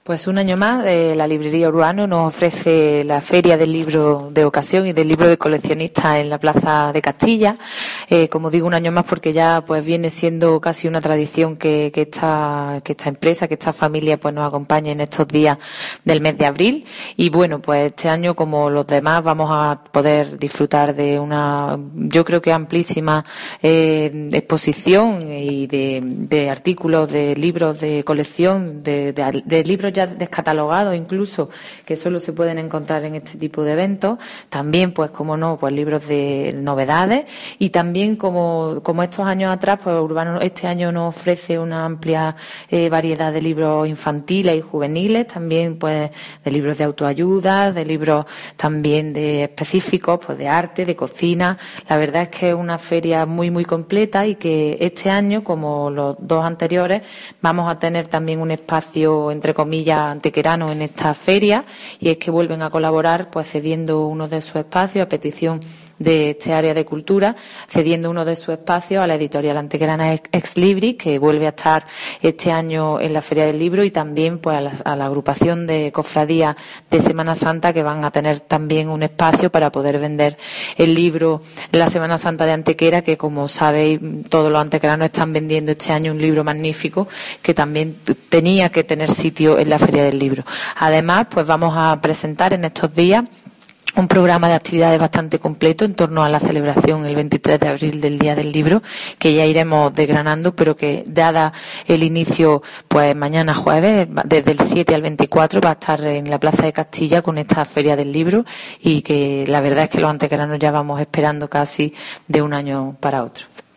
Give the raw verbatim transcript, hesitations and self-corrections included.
Pues un año más, eh, la librería Urbano nos ofrece la Feria del Libro de Ocasión y del Libro de Coleccionistas en la Plaza de Castilla. Eh, como digo, un año más porque ya pues viene siendo casi una tradición que, que, esta, que esta empresa, que esta familia pues nos acompañe en estos días del mes de abril. Y bueno, pues este año, como los demás, vamos a poder disfrutar de una, yo creo que amplísima eh, exposición y de, de artículos, de libros de colección, de, de, de libros ya descatalogados incluso, que solo se pueden encontrar en este tipo de eventos. También, pues como no, pues libros de novedades, y también como, como estos años atrás, pues Urbano este año nos ofrece una amplia eh, variedad de libros infantiles y juveniles, también pues de libros de autoayuda, de libros también de específicos, pues de arte, de cocina. La verdad es que es una feria muy muy completa y que este año, como los dos anteriores, vamos a tener también un espacio entre comillas antequerano en esta feria, y es que vuelven a colaborar pues cediendo uno de sus espacios a petición de este área de cultura, cediendo uno de sus espacios a la editorial antequerana Ex Libris, que vuelve a estar este año en la Feria del Libro, y también pues a la, a la agrupación de cofradías de Semana Santa, que van a tener también un espacio para poder vender el libro de la Semana Santa de Antequera, que como sabéis todos los antequeranos están vendiendo este año un libro magnífico que también tenía que tener sitio en la Feria del Libro. Además, pues vamos a presentar en estos días un programa de actividades bastante completo en torno a la celebración el veintitrés de abril del Día del Libro, que ya iremos desgranando, pero que dada el inicio, pues mañana jueves, desde el siete al veinticuatro, va a estar en la Plaza de Castilla con esta Feria del Libro, y que la verdad es que los antequeranos ya vamos esperando casi de un año para otro.